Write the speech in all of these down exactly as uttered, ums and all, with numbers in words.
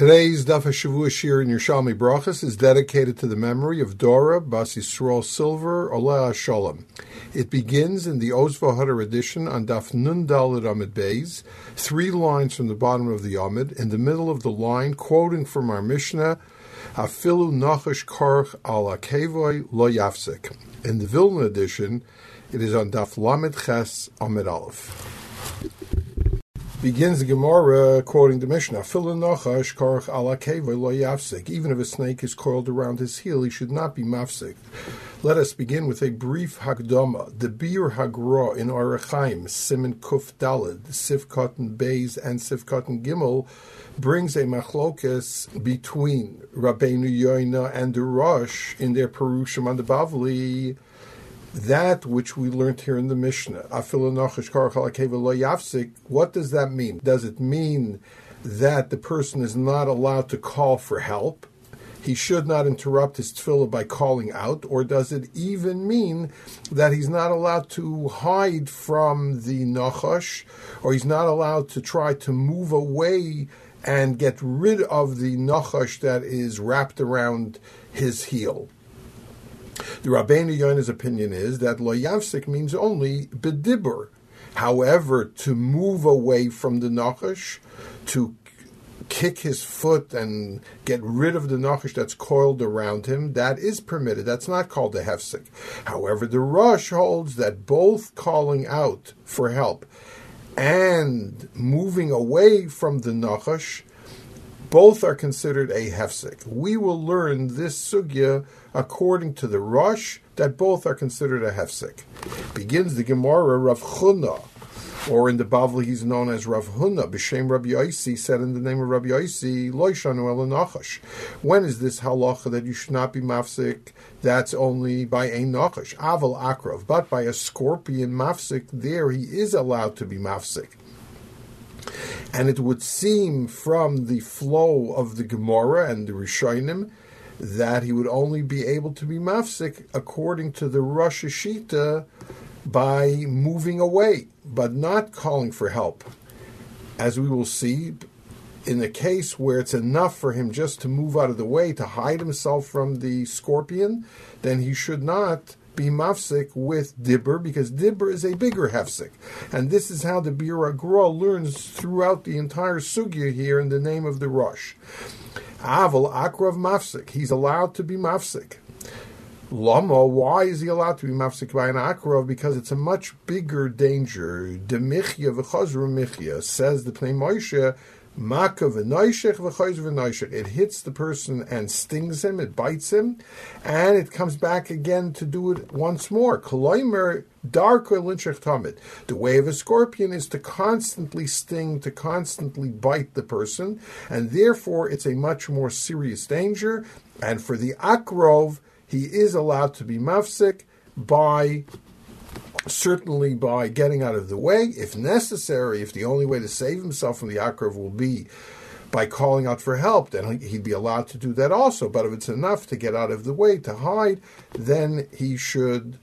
Today's Daf HaShavua Shir in Yerushalmi Brachas is dedicated to the memory of Dora Bas Yisrael Silver Oleh Shalom. It begins in the Ozva Hadar edition on Daf Nun Daled Amid Beis, three lines from the bottom of the Amid, in the middle of the line, quoting from our Mishnah, Afilu Nachash Karch Al Akevoy Lo Yafsik. In the Vilna edition, it is on Daf Lamed Ches Amid Aleph. Begins the Gemara quoting the Mishnah, even if a snake is coiled around his heel, he should not be mafsik. Let us begin with a brief Hagdama. The Bir Hagra in Orach Chaim, Siman Kuf Daled, Sifkatan Beis, and Sifkatan Gimel brings a machlokes between Rabbeinu Yoina and the Rosh in their Perushim on the Bavli. That which we learned here in the Mishnah, what does that mean? Does it mean that the person is not allowed to call for help? He should not interrupt his tefillah by calling out? Or does it even mean that he's not allowed to hide from the nachash, or he's not allowed to try to move away and get rid of the nachash that is wrapped around his heel? The Rabbeinu Yona's opinion is that lo yavsik means only bedibur. However, to move away from the nachash, to kick his foot and get rid of the nachash that's coiled around him, that is permitted. That's not called a hefsik. However, the Rosh holds that both calling out for help and moving away from the nachash, both are considered a hefsik. We will learn this sugya according to the Rosh, that both are considered a hefsik. Begins the Gemara, Rav Chuna, or in the Bavli he's known as Rav Huna, B'Shem Rabbi Yosi, said in the name of Rabbi Yosi, Lo Yishanu Ela Nachash. When is this halacha that you should not be mafsik? That's only by a nachash, Aval Akrav, but by a scorpion mafsik, there he is allowed to be mafsik. And it would seem from the flow of the Gemara and the Rishonim that he would only be able to be mafsik according to the Rosh Hashita by moving away, but not calling for help. As we will see, in a case where it's enough for him just to move out of the way, to hide himself from the scorpion, then he should not be mafsik with dibur, because dibur is a bigger hefsik. And this is how the Bir Hagra learns throughout the entire sugya here in the name of the Rosh. Aval akrav mafsik. He's allowed to be mafsik. Lama, why is he allowed to be mafsik by an akrav? Because it's a much bigger danger. Demichya v'chazru michya, says the Pnei Moshe, Maka v'noishech v'chayz v'noishech. It hits the person and stings him, it bites him, and it comes back again to do it once more. Koloimer darko linshech tamid. The way of a scorpion is to constantly sting, to constantly bite the person, and therefore it's a much more serious danger. And for the akrov, he is allowed to be mafsik by certainly by getting out of the way, if necessary. If the only way to save himself from the akrav will be by calling out for help, then he'd be allowed to do that also. But if it's enough to get out of the way, to hide, then he should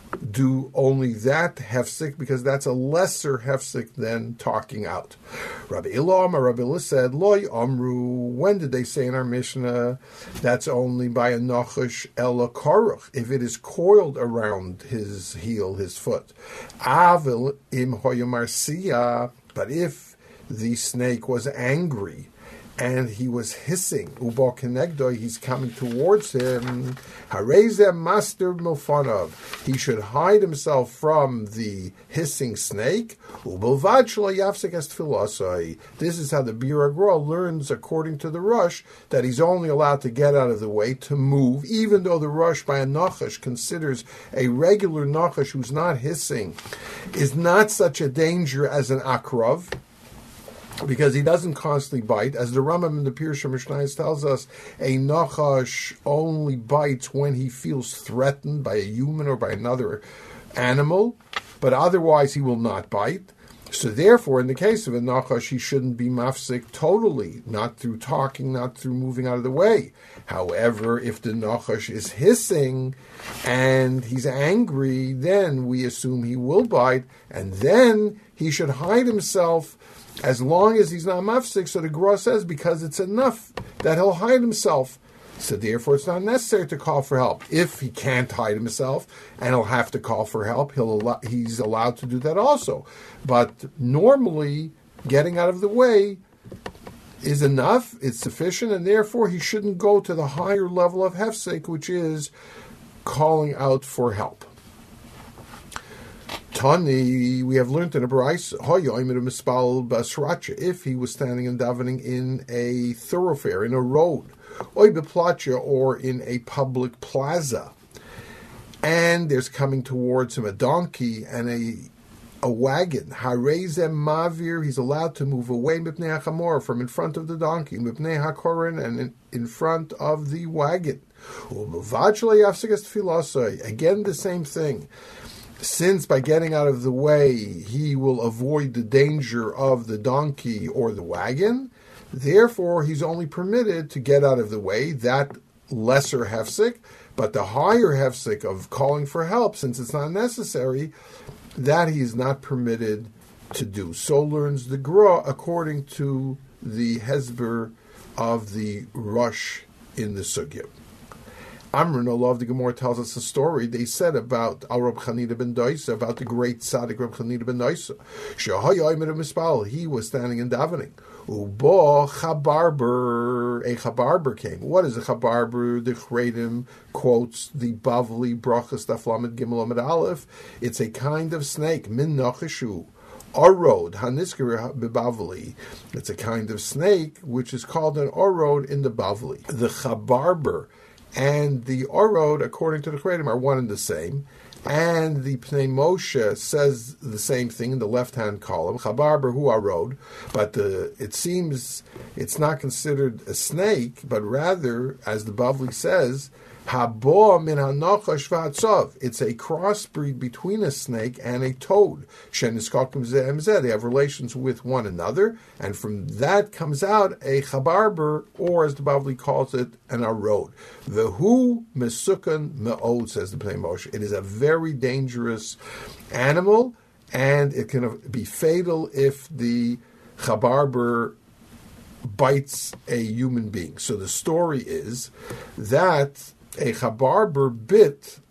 do only that hefsik, because that's a lesser hefsik than talking out. Rabbi Ilam or Rabbi Ilah said, Loi Amru, when did they say in our Mishnah that's only by a nachash ela karuch, if it is coiled around his heel, his foot? Avil im hoyamarsiya, but if the snake was angry and he was hissing, uba kenegdoi, he's coming towards him, harezeh master milfanov, he should hide himself from the hissing snake, ubelvad shelo yafsik es tfilasai. This is how the Bir Hagra learns, according to the Rosh, that he's only allowed to get out of the way, to move, even though the Rosh by a nachash considers a regular nachash who's not hissing is not such a danger as an akrav, because he doesn't constantly bite. As the Rambam in the Pirush Mishnayos tells us, a nachash only bites when he feels threatened by a human or by another animal, but otherwise he will not bite. So therefore, in the case of a nachash, he shouldn't be mafsik totally, not through talking, not through moving out of the way. However, if the nachash is hissing and he's angry, then we assume he will bite, and then he should hide himself as long as he's not mafsik, so the Gra says, because it's enough that he'll hide himself. So therefore it's not necessary to call for help. If he can't hide himself and he'll have to call for help, he'll allow, he's allowed to do that also. But normally, getting out of the way is enough, it's sufficient, and therefore he shouldn't go to the higher level of hefsek, which is calling out for help. Tani, we have learned in a Baraisa, if he was standing and davening in a thoroughfare, in a road, or in a public plaza, and there's coming towards him a donkey and a a wagon, harezem mavir, he's allowed to move away mipnei hachamor, from in front of the donkey, mipnei hakorin, and in, in front of the wagon. Again, the same thing. Since by getting out of the way he will avoid the danger of the donkey or the wagon, therefore he's only permitted to get out of the way, that lesser hefsek, but the higher hefsek of calling for help, since it's not necessary, that he is not permitted to do. So learns the Gra according to the Hezber of the Rush in the Sugya. Amr no love the Gemara tells us a story they said about Al Rab Chanina ben Doisa, about the great tzaddik Rab Chanina ben Doisa. He was standing in davening. Ubo chabarber, a chabarber came. What is a chabarber? The Chredim quotes the Bavli Brachas Daf Lamed Gimel Amud Aleph. It's a kind of snake, min nachashu. Orod, Hanisker Bibavli. It's a kind of snake which is called an orod in the Bavli. The chabarber and the orod, according to the Chredim, are one and the same. And the Pnei Moshe says the same thing in the left-hand column, Chabarber hu arod, but the, it seems it's not considered a snake, but rather, as the Bavli says, Habo min hanachash v'hatzov. It's a crossbreed between a snake and a toad. Sheniskakim zeh emzeh. They have relations with one another, and from that comes out a chabarber, or as the Bavli calls it, an arod. V'hu mesukan me'od, says the Pnei Moshe. It is a very dangerous animal, and it can be fatal if the chabarber bites a human being. So the story is that a chabarber bit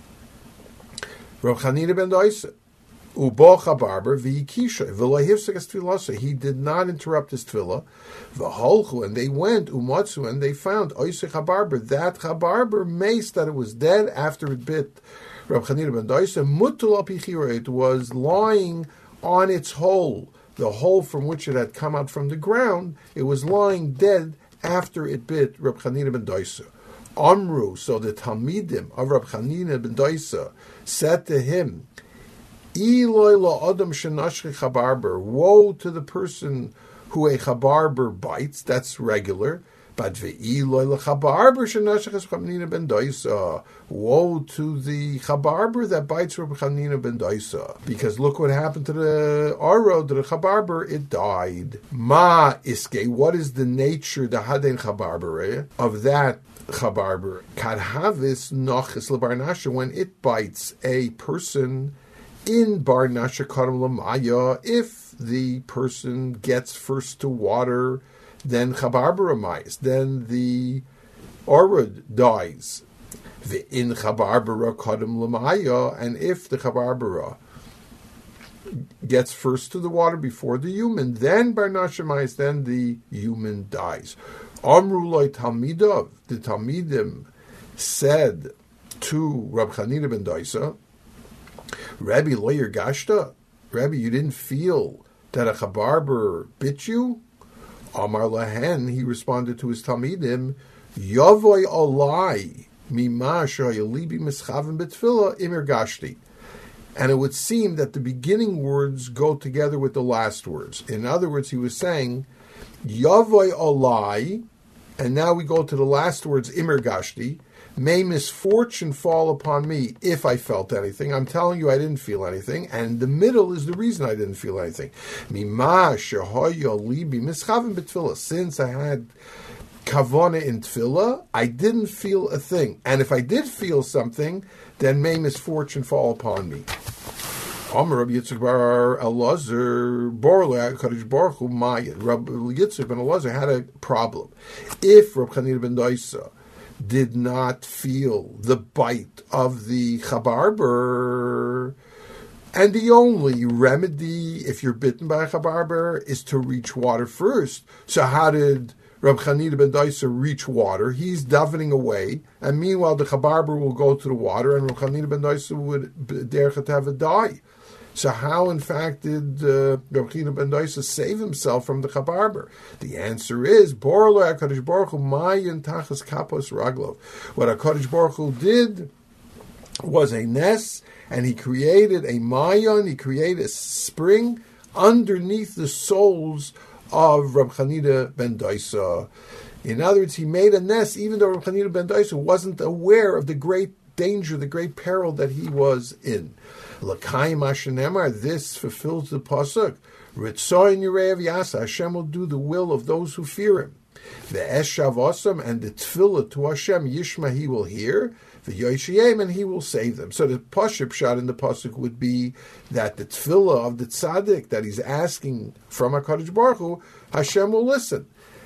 Rav Chanina ben Doisa. Ubo chabarber v'yikisha v'lo hifsek es tefilasa. He did not interrupt his tefillah. V'holchu, and they went umatzu, and they found oise chabarber, that chabarber maced, that it was dead after it bit Rav Chanina ben Doisa. Mutul al pichira, it was lying on its hole, the hole from which it had come out from the ground. It was lying dead after it bit Rav Chanina ben Doisa. Amru, so the Talmidim of Rab Chanina ben Doisa said to him, Eloi la adam shenashchi chabarber, woe to the person who a chabarber bites, that's regular, but ve'eloi la chabarber shenashchi Chanina ben Doisa, woe to the chabarber that bites Rab Chanina ben Doisa, because look what happened to the arod, to the chabarber, it died. Ma iske, what is the nature, the haden chabarber, of that chabarber? Kadhavis nochis lebarnasha, when it bites a person in barnasha kadam lamaya, if the person gets first to water, then chabarber amayis, then the orud dies. The in chabarbara kadam lamaya, and if the chabarbara gets first to the water before the human, then barnasha amayis, then the human dies. Amrulai Talmidov, the Talmidim said to Rab Chanina ben Doisa, Rabbi Loyer Gashta, Rabbi, you didn't feel that a chabarber bit you? Amar Lahen, he responded to his Talmidim, Yavoy Olai, Mima Shoyalibi Mischavim Betfila Imir Gashti. And it would seem that the beginning words go together with the last words. In other words, he was saying, Yavoy Olai, and now we go to the last words, Imir Gashti, may misfortune fall upon me if I felt anything. I'm telling you I didn't feel anything, and the middle is the reason I didn't feel anything. Mima shehoya libi mischavim b'tefillah. Since I had kavana in tefillah, I didn't feel a thing. And if I did feel something, then may misfortune fall upon me. Omer Rabbi Yitzchak bar Elazar Borle Kadosh Baruch Hu Maya. Rabbi Yitzchak ben Elazar had a problem. If Rabbi Chanina ben Doisa did not feel the bite of the chabarber, and the only remedy if you're bitten by a chabarber is to reach water first. So how did Rabbi Chanina ben Doisa reach water? He's davening away, and meanwhile the chabarber will go to the water, and Rabbi Chanina ben Doisa would derech to have a die. So how, in fact, did uh, Rabbi Chanina ben Doisa save himself from the chabarber? The answer is Borlo HaKadosh Baruch Hu Mayin Tachas Kapos Raglov. What HaKadosh Baruch Hu did was a nest, and he created a mayon, he created a spring underneath the soles of Rabbi Chanina ben Doisa. In other words, he made a nest, even though Rabbi Chanina ben Doisa wasn't aware of the great danger, the great peril that he was in. L'kayim Hashanemar, this fulfills the pasuk. Ritzoyin Yirev Yasa, Hashem will do the will of those who fear Him. The Eshav Osam, and the Tefillah to Hashem, Yishma, He will hear. The Yoshiyim, and He will save them. So the pasuk shot in the pasuk would be that the Tefillah of the Tzaddik that he's asking from HaKadosh Baruch Hu, Hashem will listen.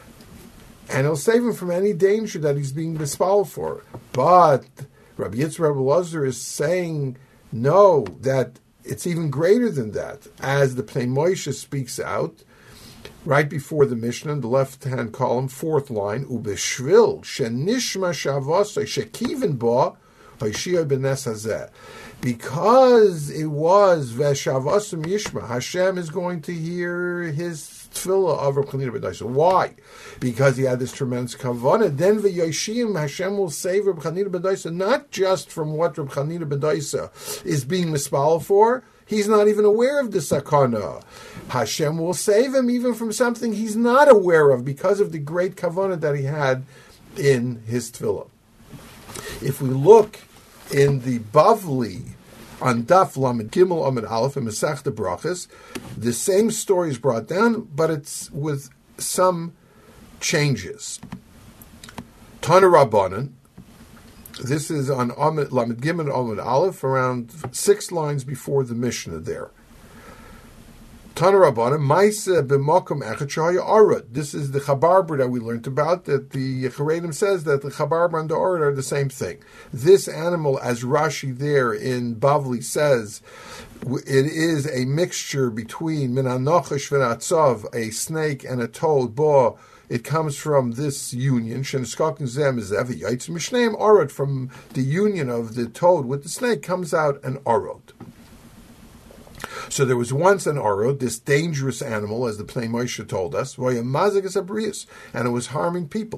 And He'll save him from any danger that he's being mispalled for. But Rabbi Yitzchak Rabbi Elazar is saying, no, that it's even greater than that. As the Pnei Moshe speaks out, right before the Mishnah, in the left-hand column, fourth line, Ubeshvil, Shenishma Shavosai, Shekiven Ba, Hoshia Benes Hazeh. Because it was Veshavosam Yishma, Hashem is going to hear his tefillah of Rabbi Chanina ben Doisa. Why? Because he had this tremendous kavanah. Then v'yoshim, Hashem will save Rabbi Chanina ben Doisa, not just from what Rabbi Chanina ben Doisa is being mispal for. He's not even aware of the sakana. Hashem will save him even from something he's not aware of because of the great kavanah that he had in his tefillah. If we look in the Bavli, on Daf Lamed Gimel Amid Aleph and Masechta Brachas, the same story is brought down, but it's with some changes. Tana Rabbanan, this is on Amid, Lamed Gimel Amid Aleph, around six lines before the Mishnah there. Tana Rabbanan, Maisa b'makom echad shehaya arad. This is the chabarber that we learned about, that the Charedim says that the chabarber and the arad are the same thing. This animal, as Rashi there in Bavli says, it is a mixture between min hanochash v'natzav, a snake and a toad, bo. It comes from this union, sheneskakin zem zev yaitz mishneim arad, from the union of the toad with the snake comes out an arad. So there was once an arod, this dangerous animal, as the Pnei Moshe told us, and it was harming people.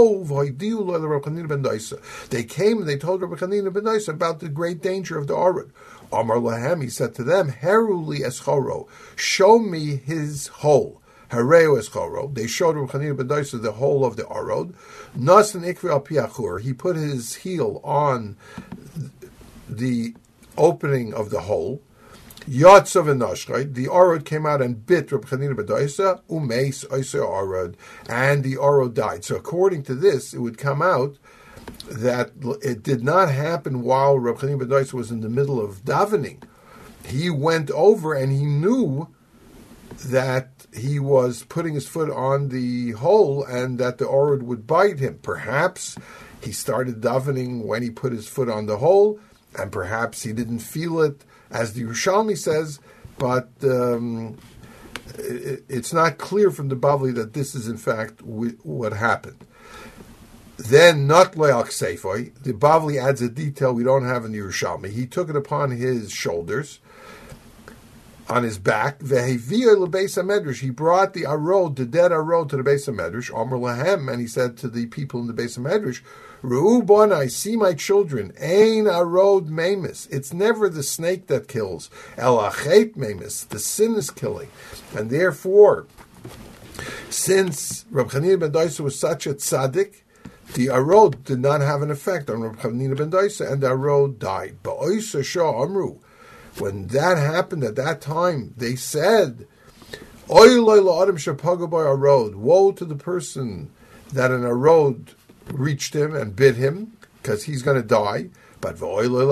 They came and they told Rabbi Chanina ben Doisa about the great danger of the arod. Amar lahem, he said to them, Heruli eschoro, show me his hole. Hareo eschoro. They showed Rabbi Chanina ben Doisa the hole of the arod. Nasan ikvi al piachur. He put his heel on the opening of the hole. Yatzav and Nashchai, the Arod came out and bit Rabbi Chanina ben Doisa, Umeis Oisei Arod, and the Arod died. So according to this, it would come out that it did not happen while Rabbi Chanina ben Doisa was in the middle of davening. He went over and he knew that he was putting his foot on the hole and that the Arod would bite him. Perhaps he started davening when he put his foot on the hole, and perhaps he didn't feel it, as the Yerushalmi says, but um, it, it's not clear from the Bavli that this is in fact w- what happened. Then, not le'al kseifoy, the Bavli adds a detail we don't have in the Yerushalmi. He took it upon his shoulders, on his back, ve'heviyah lebeis hamedrash. He brought the arod, the dead arod, to the beis hamedrash. Amar lahem, and he said to the people in the beis hamedrash, Re'u bonai, see my children, ein arod memis. It's never the snake that kills. El achet memis, the sin is killing. And therefore, since Rabbi Chanina ben Doisa was such a tzaddik, the arod did not have an effect on Rabbi Chanina ben Doisa, and the arod died. Ba'oisa shah amru. When that happened at that time, they said, Oy loy la'adam shepaga by arod. Woe to the person that an arod reached him and bit him. because he's going to die. But woe to the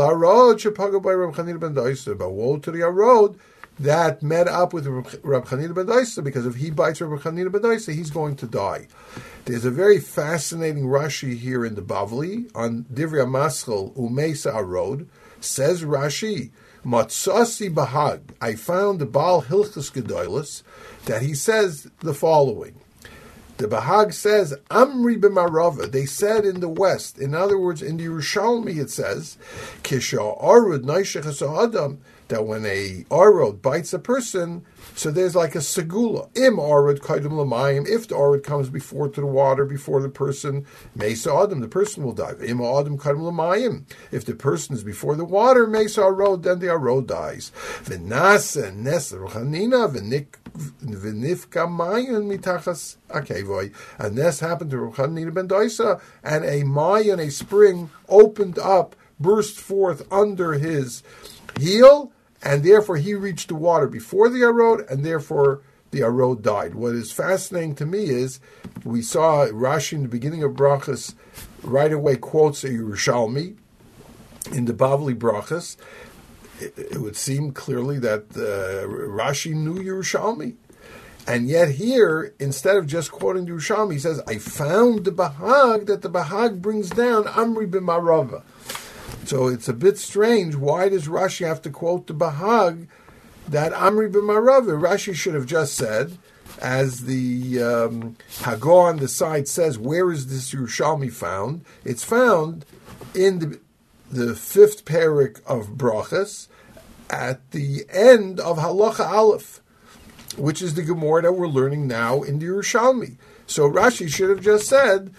Arod that met up with Rab Chanina ben Doisa, because if he bites Rab Chanina ben Doisa, he's going to die. There's a very fascinating Rashi here in the Bavli on Divrei Maschil Umeisa Arod. Says Rashi, Matzasi Bahag, I found the Baal Hilchus Gedoilus, that he says the following. The Bahag says, Amri b'marava, they said in the west. In other words, in the Yerushalmi it says, Kisha arud naishechas adam, that when a arod bites a person, so there's like a segula. Im arod kaidum l'mayim, if the arod comes before to the water, before the person, mesa adam, the person will die. Im adam kaidum l'mayim, if the person is before the water, mesa arod, then the arod dies. V'nasa nes ruchanina v'nik v'nifka mayin mitachas akevoy. And this happened to Ruchanina ben Doisa, and a mayan, a spring, opened up, burst forth under his heel, and therefore he reached the water before the Arod, and therefore the Arod died. What is fascinating to me is, we saw Rashi in the beginning of Brachas right away quotes a Yerushalmi in the Bavli Brachas. It, it would seem clearly that uh, Rashi knew Yerushalmi. And yet here, instead of just quoting the Yerushalmi, he says, I found the Bahag, that the Bahag brings down Amri b'marava. So it's a bit strange. Why does Rashi have to quote the Bahag that Amri b'marava? Rashi should have just said, as the um, Haggadah on the side says, where is this Yerushalmi found? It's found in the, the fifth parak of Brachas, at the end of Halacha Aleph, which is the Gemara that we're learning now in the Yerushalmi. So Rashi should have just said,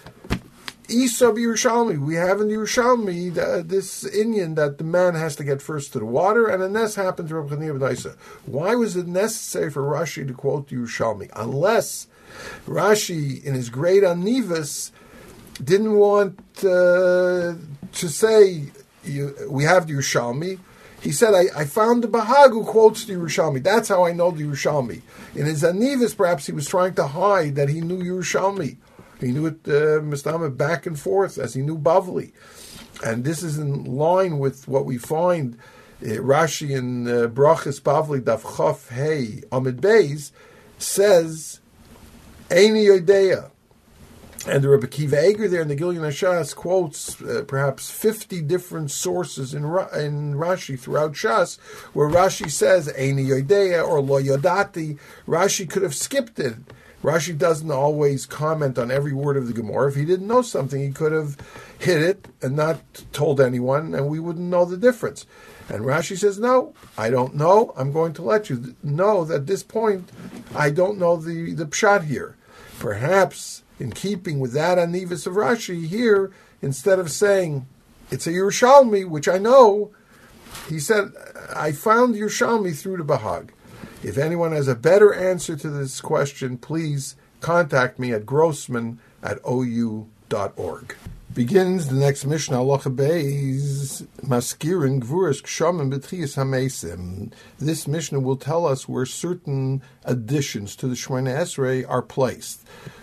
Isa Yerushalmi, we have in the Yerushalmi the, this Inyan that the man has to get first to the water, and a ness happened to Rabbi Chanina ben Doisa. Why was it necessary for Rashi to quote the Yerushalmi? Unless Rashi, in his great Anivas, didn't want uh, to say, you, we have the Yerushalmi. He said, I, I found the Bahag who quotes the Yerushalmi. That's how I know the Yerushalmi. In his Anivas, perhaps he was trying to hide that he knew Yerushalmi. He knew it, uh, Mistama, back and forth, as he knew Bavli. And this is in line with what we find, uh, Rashi in uh, Brachas Bavli, Daf Chof Hey Amid Beis, says, Eini Yodeya. And the Rebbe Kiva Eger there in the Gilyon HaShas quotes uh, perhaps fifty different sources in Ra- in Rashi throughout Shas, where Rashi says, Eini Yodeya or Lo Yodati. Rashi could have skipped it. Rashi doesn't always comment on every word of the Gemara. If he didn't know something, he could have hid it and not told anyone, and we wouldn't know the difference. And Rashi says, no, I don't know. I'm going to let you know that at this point, I don't know the, the pshat here. Perhaps, in keeping with that Anivas of Rashi here, instead of saying, it's a Yerushalmi, which I know, he said, I found Yerushalmi through the Bahag. If anyone has a better answer to this question, please contact me at grossman at o u dot org. Begins the next Mishnah, Halacha Beis, Maskirin Gvuras Kshamim B'Tchiyas HaMeisim. This Mishnah will tell us where certain additions to the Shemoneh Esrei are placed.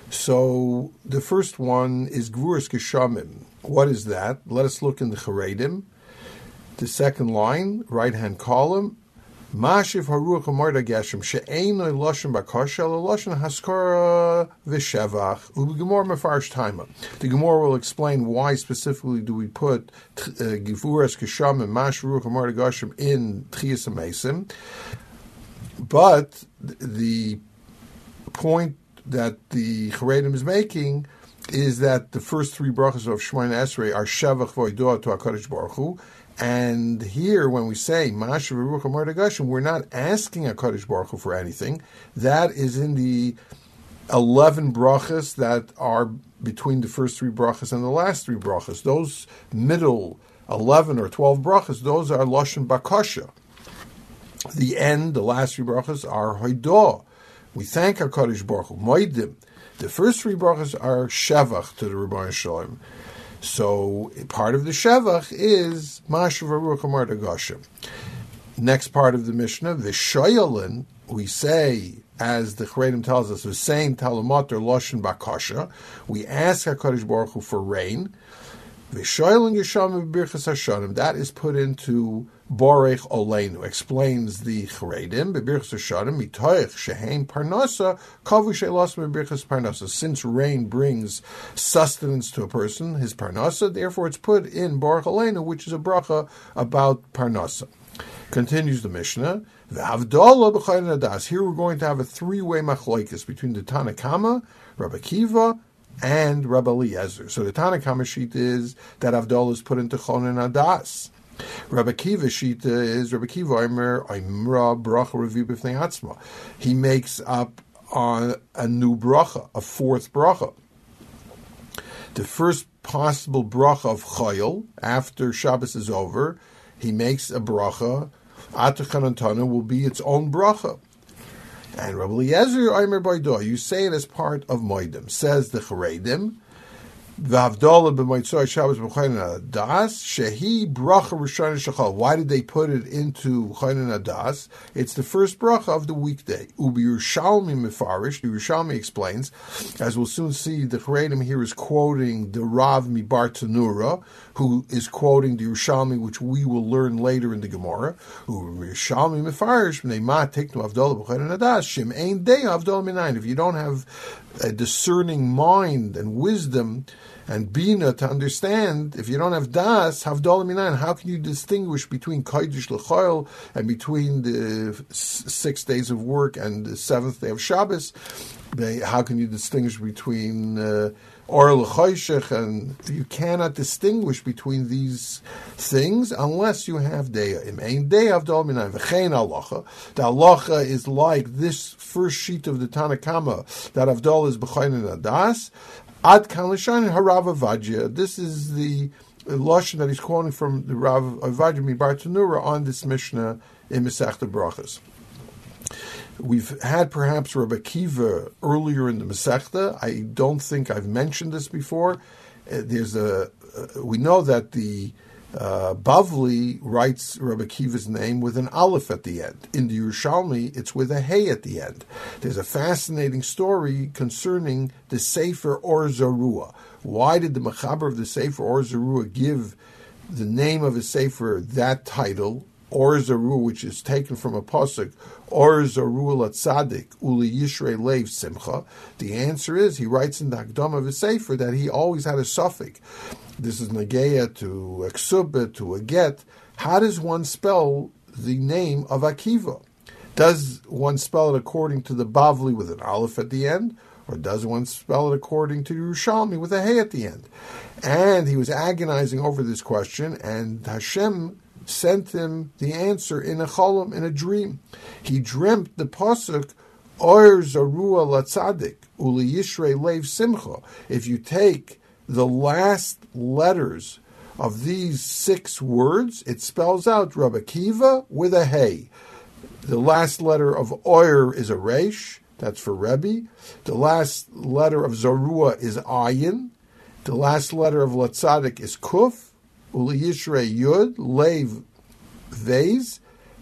So the first one is Gvuras Kshamim. What is that? Let us look in the Charedim. The second line, right-hand column, Mashiv Haruach Amarda Geshem She'einoi Loshen Bakasha Loshen Haskara V'Shevach U'Gemor Mefarsh Taima. The Gemara will explain why specifically do we put Givuras Kesham and Mash Haruach Amarda Geshem in Tchiyas HaMeisim. But the point that the Charedim is making is that the first three brachas of Shemoneh Esrei are Shevach V'Odah to HaKadosh Baruch Hu. And here, when we say Mashiv Haruach Amarda Geshem, we're not asking HaKadosh Baruch Hu for anything. That is in the eleven brachas that are between the first three brachas and the last three brachas. Those middle eleven or twelve brachas, those are Loshen Bakasha. The end, the last three brachas, are Hoidah. We thank HaKadosh Baruch Hu. Moedim. The first three brachas are Shevach to the Rebbeinu Shalom. So part of the Shevach is Mashiv Haruach Amarda Geshem. Next part of the Mishnah, the Shoyalin, we say, as the Charedim tells us, the same Talamoter Loshen Bakasha, we ask HaKadosh Baruch Hu for rain. V'shoyel Geshamim b'birchas hashanim, that is put into Borech Oleinu, explains the Charedim, b'birchas hashanim, mitoich shehein parnasa, kavu she'los b'birchas parnasa. Since rain brings sustenance to a person, his parnasa, therefore it's put in Borech Oleinu, which is a bracha about parnasa. Continues the Mishnah, V'havdalah b'chayin adas. Here we're going to have a three-way machlokes between the Tana Kama, Rabbi Akiva, and Rabbi Eliezer. So the Tana Kama sheet is that Havdalah is put into Chonin Adas. Rabbi Akiva sheet is Rabbi Akiva Omer Oimra Bracha Revi B'fnei Atzma. He makes up on a new bracha, a fourth bracha. The first possible bracha of Chayil after Shabbos is over, he makes a bracha. Atachanantana will be its own bracha. And Rabbi Eliezer Omer Baido, you say it as part of Moedim. Says the Charedim, V'havdalah b'moitzoi Shabbos b'chaynin adas shehi bracha rishon shachal. Why did they put it into chaynin adas? It's the first bracha of the weekday. Ubi Yerushalmi mefarish. The Yerushalmi explains, as we'll soon see, the Charedim here is quoting the Rav Mibar Tanura, who is quoting the Yerushalmi, which we will learn later in the Gemara. Ubi Yerushalmi mefarish ne'ma tiknu havdalah b'chaynin adas shem ein day havdalah minayin. If you don't have a discerning mind and wisdom and bina to understand, if you don't have das, havdalah minayin, how can you distinguish between kodesh l'chayil and between the six days of work and the seventh day of Shabbos? They, how can you distinguish between uh, or l'chayshech? And you cannot distinguish between these things unless you have deya. Im ein deya havdalah minayin v'chein halacha. The halacha is like this first sheet of the Tana Kama, that havdalah is b'chaynin adas. Ad kan l'shayin harav Avadya. This is the lashon that he's quoting from the Rav Avadya Mibar Tanura on this Mishnah in Masechta Brachas. We've had perhaps Rabbi Akiva earlier in the Masechta. I don't think I've mentioned this before. Uh, there's a uh, we know that the uh, Bavli writes Rabbi Akiva's name with an aleph at the end. In the Yerushalmi, it's with a hey at the end. There's a fascinating story concerning the Sefer Or Zarua. Why did the Mechaber of the Sefer Or Zarua give the name of his Sefer that title, Or Zarua, which is taken from a pasuk, Or Zarua Latzadik Uli Yishrei Leiv Simcha? The answer is, he writes in the Hakdama of his Sefer that he always had a suffix. This is Nageya to a Ksubah, to a Get. How does one spell the name of Akiva? Does one spell it according to the Bavli with an aleph at the end? Or does one spell it according to Yerushalmi with a hey at the end? And he was agonizing over this question, and Hashem sent him the answer in a cholam, in a dream. He dreamt the pasuk, Or Zarua Latzadik Uli Yishrei Leiv Simcha. If you take the last letters of these six words, it spells out Rabbi Akiva with a hey. The last letter of Oyer is a resh, that's for Rebbe. The last letter of Zarua is ayin. The last letter of Latzadik is kuf. Uli Yishrei Yud, Leiv Vez,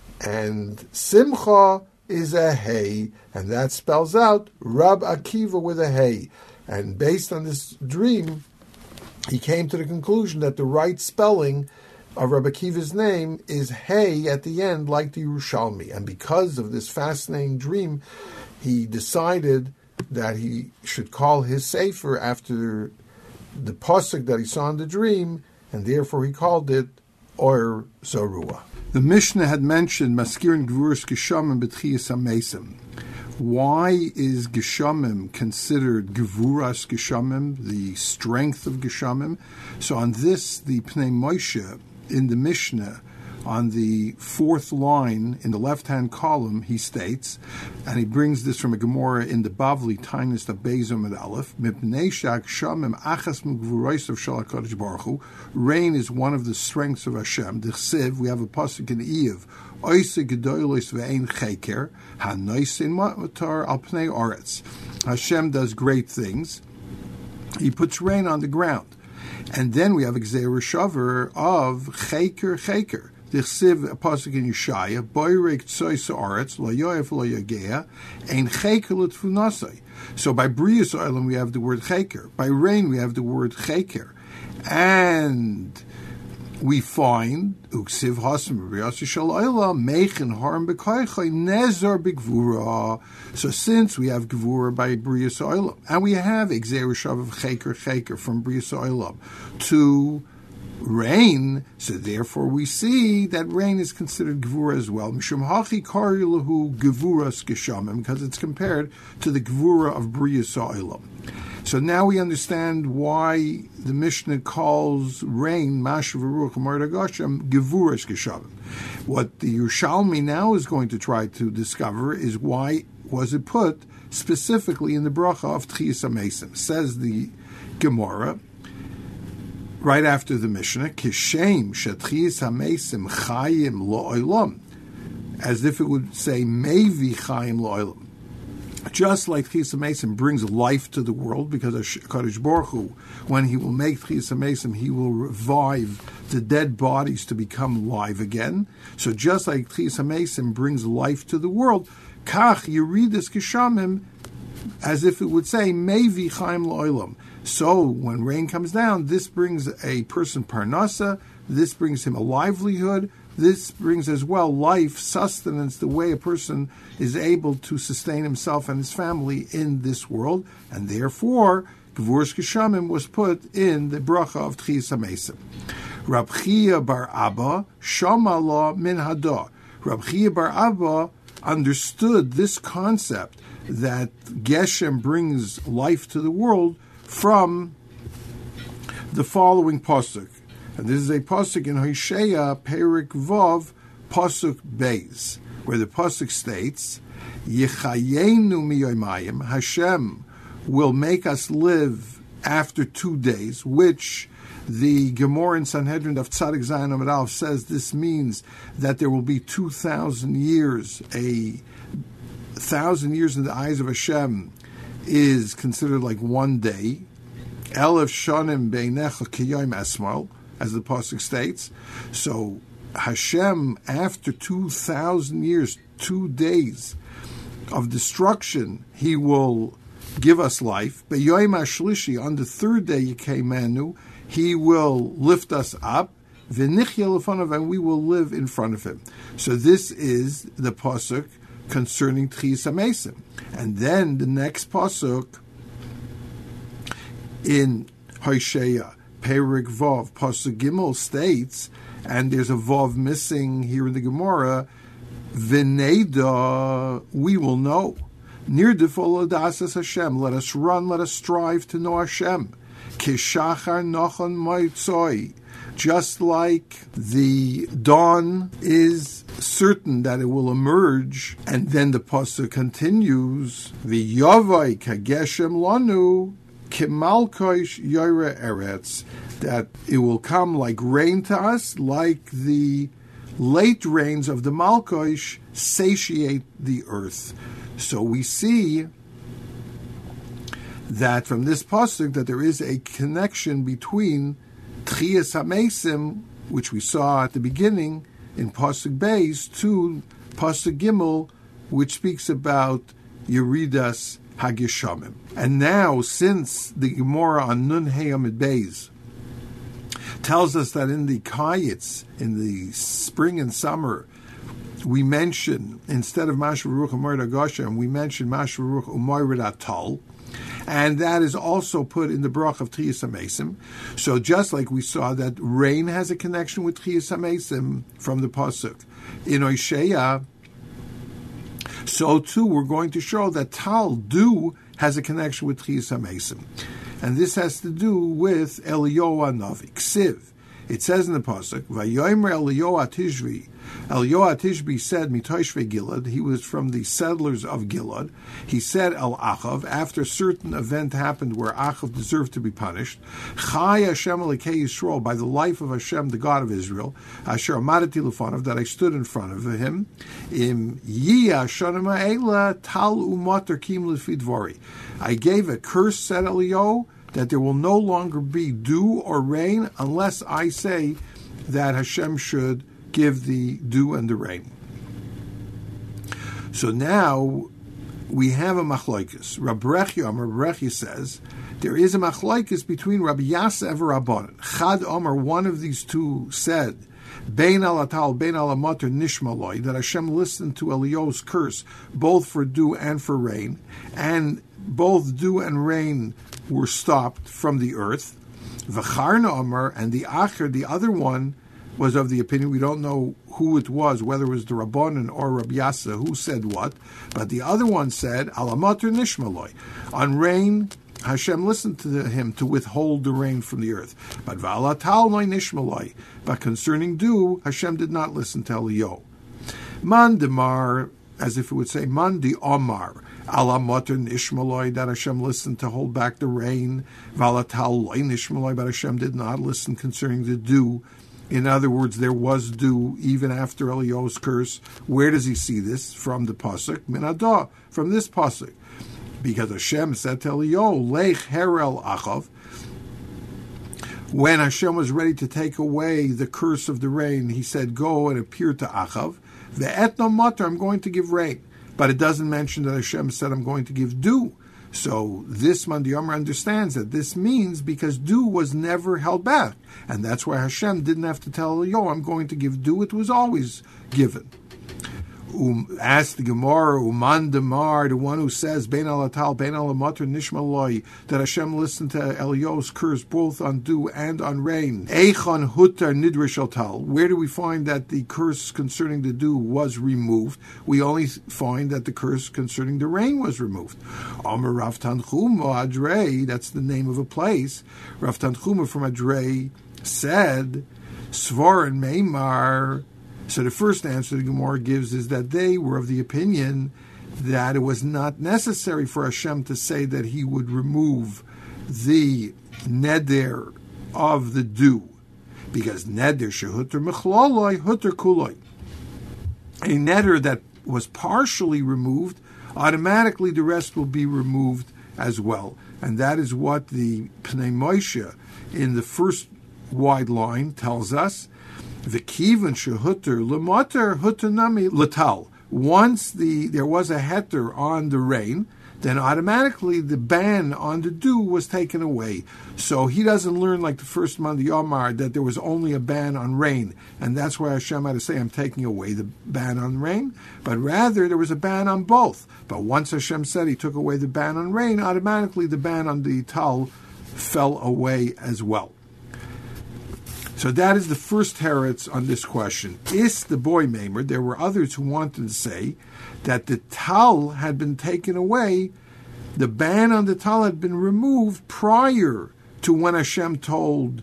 and Simcha is a hey, and that spells out Rab Akiva with a hey. And based on this dream, he came to the conclusion that the right spelling of Rabbi Akiva's name is hey at the end, like the Yerushalmi. And because of this fascinating dream, he decided that he should call his sefer after the pasuk that he saw in the dream, and therefore he called it Or Zarua. The Mishnah had mentioned Maskirin Gvuras Geshamim B'tchiyas HaMesim. Why is Geshamim considered Gvuras Geshamim, the strength of Geshamim? So on this, the Pnei Moshe in the Mishnah, on the fourth line in the left-hand column, he states, and he brings this from a Gemara in the Bavli, Tainus the Bezom and Aleph, Mipnei shak shamim achas mugvurais of Shal HaKadosh Baruch Hu. Rain is one of the strengths of Hashem. The Chsiv, we have a pasuk in Eiv, Oise gedolos ve'ein cheker, hanois in matar al pnei aretz. Hashem does great things. He puts rain on the ground. And then we have a Gzeira Shavar of cheker cheker. The Chsiv, a pasuk in Yeshaya, Boyrek tzois aretz, lo yoef lo yagea, ein cheker l'tfunasai. So by Brius Olam we have the word cheker. By rain we have the word cheker. And we find uksiv hasam b'riyasi shel olam meichin harm b'koychay nezar b'gvura. So since we have gvura by briyas olam, and we have exerishav of cheker cheker from briyas olam to rain, so therefore we see that rain is considered gvura as well. Mishum hachi kari lahu gevuras geshamim, because it's compared to the gvura of briyas olam. So now we understand why the Mishnah calls rain Mashav Ruach U'Mar Gashem Gevuras Geshavim. What the Yerushalmi now is going to try to discover is why was it put specifically in the bracha of Tchiyas HaMesim. Says the Gemara right after the Mishnah, Kishem Shetchiyas HaMesim Chayim Lo'olam, as if it would say Mevi Chayim Lo'olam. Just like Tchiyas HaMesim brings life to the world, because HaKadosh Baruch Hu, when He will make Tchiyas HaMesim, He will revive the dead bodies to become live again. So just like Tchiyas HaMesim brings life to the world, Kach Yeridas Geshamim, as if it would say, Mevi Chaim Lo'olam. So when rain comes down, this brings a person parnasa, this brings him a livelihood, this brings as well life, sustenance, the way a person is able to sustain himself and his family in this world, and therefore Gevuras Geshamim was put in the bracha of Tchiyas HaMesim. Rab Chia bar Abba shama la min hada. Rab Chia bar Abba understood this concept that Geshem brings life to the world from the following pasuk. And this is a pasuk in Hosea, Perik Vav, pasuk Beis, where the pasuk states, Yechayenu miyomayim, Hashem will make us live after two days, which the Gemara in Sanhedrin of Tzadik Zayin Amud Aleph says this means that there will be two thousand years. A thousand years in the eyes of Hashem is considered like one day. Elef shanim beinecha kiyom esmal, as the pasuk states. So Hashem, after two thousand years, two days of destruction, He will give us life. Be'yoyim hashlishi, on the third day, Yekemenu, He will lift us up. V'nichya lefanav, and we will live in front of Him. So this is the pasuk concerning Tchiyas HaMesim. And then the next pasuk in Hosea, Perik Vav, pasuk Gimel states, and there's a Vav missing here in the Gemara, V'neda, we will know. Nirdifol adasas Hashem, let us run, let us strive to know Hashem. Kishachar nochon moitzoi, just like the dawn is certain that it will emerge, and then the pasuk continues, V'yavai kageshem lanu, Kimalkoish Yoire Eretz, that it will come like rain to us, like the late rains of the Malkoish satiate the earth. So we see that from this pasuk that there is a connection between Tchiyas HaMesim, which we saw at the beginning in pasuk Beis, to pasuk Gimel, which speaks about Yeridas Hageshamim. And now, since the Gemara on Nun Hey Amid Beis tells us that in the Kayitz, in the spring and summer, we mention, instead of Mashav Ruach U'Mar Gashem, we mention Mashav Ruach U'Mar Atal, and that is also put in the brach of Tchiyas HaMesim. So just like we saw that rain has a connection with Tchiyas HaMesim from the pasuk in Hosea, so too we're going to show that Tal, dew, has a connection with Tchiyas HaMesim. And this has to do with Eliyahu Hanavi, Ksiv. It says in the pasuk, Vayomer Eliyahu Tishvi. Eliyahu Tishbi said, Mitoshve Gilad, he was from the settlers of Gilad. He said, El Achav, after a certain event happened where Achav deserved to be punished, Chai Hashem Elokei Yisrael, by the life of Hashem, the God of Israel, Asher Amadati Lefanov, that I stood in front of him, Im Yiyah Shanim Ha'ela Tal Umater Kim Lefi Dvari. I gave a curse, said Eliyahu, that there will no longer be dew or rain unless I say that Hashem should give the dew and the rain. So now we have a machlokes. Rab Rechia, Rab Rechia says There is a machlokes between Rabbi Yasser and Rabbanan. Chad Omer, one of these two, said, Bein al atal, bein al amater nishmaloi, that Hashem listened to Eliyahu's curse, both for dew and for rain, and both dew and rain were stopped from the earth. V'charna Omer, and the Acher, the other one, was of the opinion, we don't know who it was, whether it was the Rabbanan or Rabbi Yasser who said what, but the other one said, al amater nishmaloi, on rain, Hashem listened to him to withhold the rain from the earth. But v'alatal loy nishmaloi, but concerning dew, Hashem did not listen to Eliyahu. Man demar, as if it would say, man di omar, ala mater nishmaloi, that Hashem listened to hold back the rain. V'alatal loy nishmaloi, but Hashem did not listen concerning the dew. In other words, there was dew even after Eliyahu's curse. Where does he see this? From the pasuk Minadah, from this pasuk. Because Hashem said to Eliyahu, Lech herel achav, when Hashem was ready to take away the curse of the rain, he said, go and appear to Achav. Ve'etno matar, I'm going to give rain. But it doesn't mention that Hashem said, I'm going to give dew. So this Man D'Omer understands that this means because dew was never held back. And that's why Hashem didn't have to tell Eliyahu, I'm going to give dew. It was always given. Um, ask the Gemara, Uman Demar, the one who says, Bein al atal, bein al amater nishmaloi, that Hashem listened to Eliyahu's curse both on dew and on rain. Eichon hutar nidrish al. Where do we find that the curse concerning the dew was removed? We only find that the curse concerning the rain was removed. Amar Rav Tanchuma Adrei, that's the name of a place. Rav Tanchuma from Adrei said, Svar and Meimar. So the first answer the Gemara gives is that they were of the opinion that it was not necessary for Hashem to say that he would remove the neder of the dew, because neder shehuter mechloloi huter kuloi. A neder that was partially removed, automatically the rest will be removed as well. And that is what the Pnei Moshe in the first wide line tells us. The kivan shehuter lemater hutanami latal. Once the there was a heter on the rain, then automatically the ban on the dew was taken away. So he doesn't learn like the first Man D'Omer that there was only a ban on rain, and that's why Hashem had to say, I'm taking away the ban on rain, but rather there was a ban on both. But once Hashem said he took away the ban on rain, automatically the ban on the tal fell away as well. So that is the first teretz on this question. Is the boy Maimer? There were others who wanted to say that the tal had been taken away, the ban on the tal had been removed prior to when Hashem told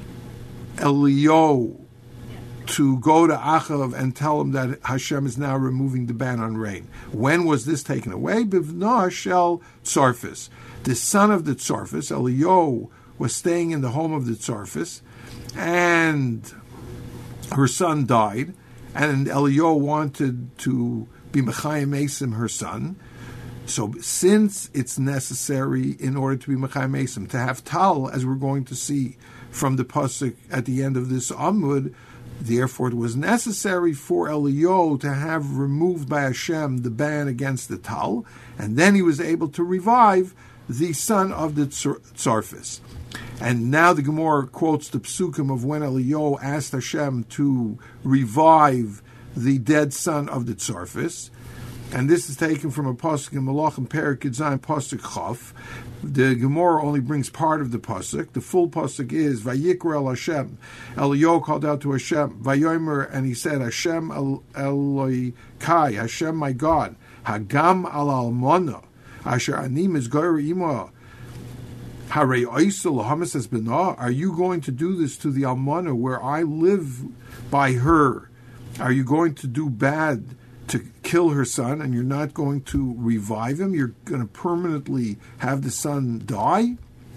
Eliyahu to go to Achav and tell him that Hashem is now removing the ban on rain. When was this taken away? Bivna shel Tzarfis. The son of the Tzarfis, Eliyahu, was staying in the home of the Tzarfis, and her son died, and Eliyahu wanted to be Mechayim Esim, her son. So since it's necessary in order to be Mechayim Esim, to have Tal, as we're going to see from the Pasuk at the end of this Amud, therefore it was necessary for Eliyahu to have removed by Hashem the ban against the Tal, and then he was able to revive the son of the Tzarfis. And now the Gemara quotes the psukim of when Eliyahu asked Hashem to revive the dead son of the Tzarfis. And this is taken from a pasuk in Malachim Perek Yud pasuk Chaf. The Gemara only brings part of the pasuk. The full pasuk is Vayikra El Hashem. Eliyahu called out to Hashem, Vayomer, and he said, Hashem El Eloi Kai, Hashem my God, Hagam Al Almona, Asher Ani Mizgar Ima. Are you going to do this to the Almana where I live by her? Are you going to do bad to kill her son, and you're not going to revive him? You're going to permanently have the son die?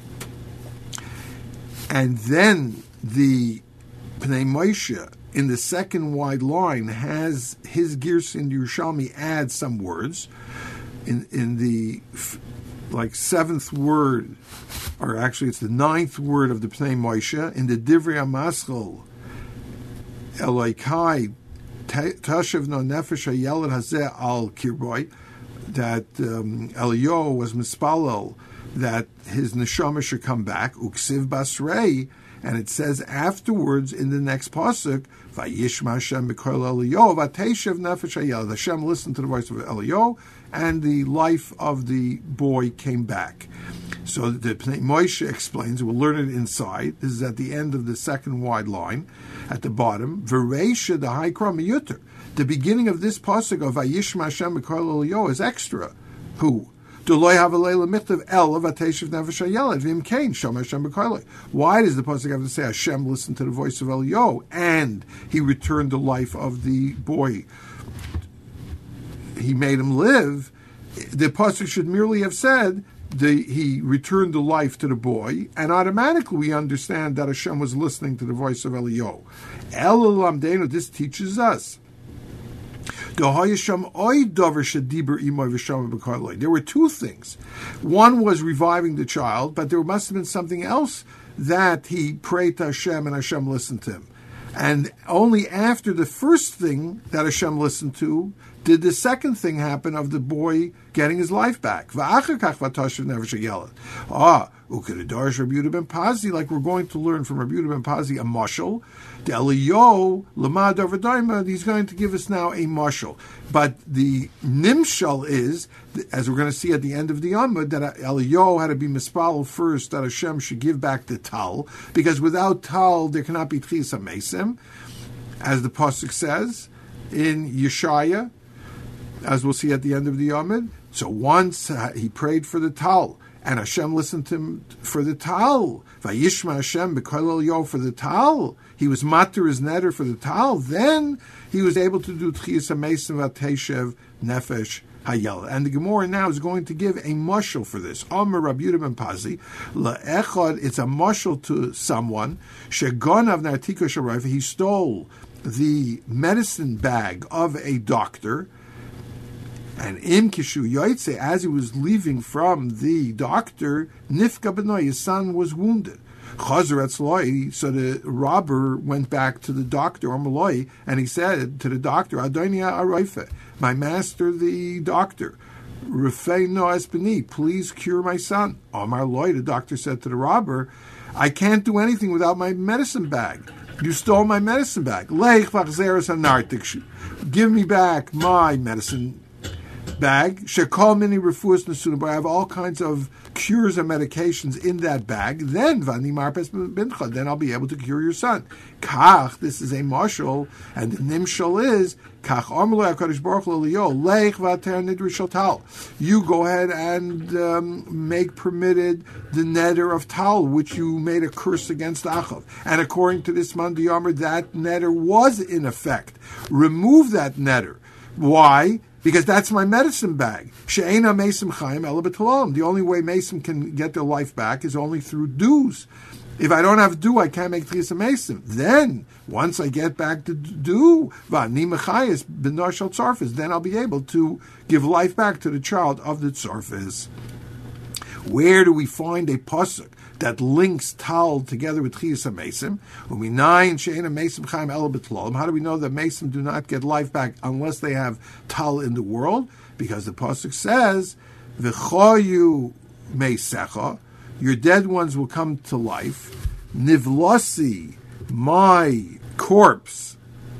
And then the Pnei Moshe in the second wide line has his Girsin Yerushalmi add some words in in the like seventh word, or actually it's the ninth word of the Pnei Moshe, in the Divrei HaMaschil, Elokai, Tashav no nefesh hayelad hazeh al kirboy, that um, Eliyahu was mispalel that his neshama should come back, uksiv basrei, and it says afterwards in the next pasuk, vayishma Hashem b'kol Eliyahu v'ateshev nefesh hayeled. Hashem listened to the voice of Eliyahu, and the life of the boy came back. So the Moshe explains, we'll learn it inside. This is at the end of the second wide line, at the bottom. V'reisha the high yuter. The beginning of this pasuk of vayishma Hashem b'kol Eliyahu is extra. Who? Why does the pasuk have to say Hashem listened to the voice of Eliyahu and he returned the life of the boy? He made him live. The pasuk should merely have said the, he returned the life to the boy, and automatically we understand that Hashem was listening to the voice of Eliyahu. This teaches us. There were two things. One was reviving the child, but there must have been something else that he prayed to Hashem and Hashem listened to him. And only after the first thing that Hashem listened to did the second thing happen of the boy getting his life back. Ah, Ukedidarsh Rabbi Yehuda ben Pazi, like we're going to learn from Rabbi Yehuda ben Pazi, a mashal. The Eliyahu Lamad Avadaima, he's going to give us now a mashal. But the nimshal is, as we're going to see at the end of the Amud, that Eliyahu had to be mispalel first, that Hashem should give back the tal, because without tal there cannot be tchis hamesim, as the pasuk says in Yeshaya, as we'll see at the end of the Amud. So once uh, he prayed for the tal, and Hashem listened to him for the tal. Vayishma Hashem b'kol Eliyahu for the tal. He was matir his netter for the tal. Then he was able to do tchiyas hamesim v'ateshev nefesh hayel. And the Gemara now is going to give a mashal for this. Amar Rabbi Yehuda ben Pazi le'echad. It's a mashal to someone. Shegonav nartika sharayv. He stole the medicine bag of a doctor. And im kishu yoytze, as he was leaving from the doctor, nifka b'noi, his son was wounded. Chazer etzloi, so the robber went back to the doctor, Amaloi, and he said to the doctor, Adonia Araife, my master, the doctor, Rafei no espeni, please cure my son. Amar Loi, the doctor said to the robber, I can't do anything without my medicine bag. You stole my medicine bag. Leich v'achzeres hanartik, give me back my medicine bag. Shekol mini refuas nesuna, but I have all kinds of cures and medications in that bag. Then vani marpes bincha, then I'll be able to cure your son. Kach, this is a mashal, and the nimshal is kach amrlo hakadosh baruch hu Eliyahu leich v'ater nidri shel tal. You go ahead and um, make permitted the neder of tal, which you made a curse against Achav. And according to this Mandi Yomer, that neder was in effect. Remove that neder. Why? Because that's my medicine bag. She'ena mesim chaim ela b'talalim. The only way mesim can get their life back is only through dues. If I don't have dew, I can't make tchiyas mesim. Then, once I get back to dew, v'ani mechayis b'nor shel tzarfis, then I'll be able to give life back to the child of the tzarfis. Where do we find a pasuk that links tal together with tchiyas mesim? Uminayin she'ena mesim chaim ela b'talalim. How do we know that mesim do not get life back unless they have tal in the world? Because the pasuk says, "V'choyu meisecha," your dead ones will come to life. Nivlasi, my corpse,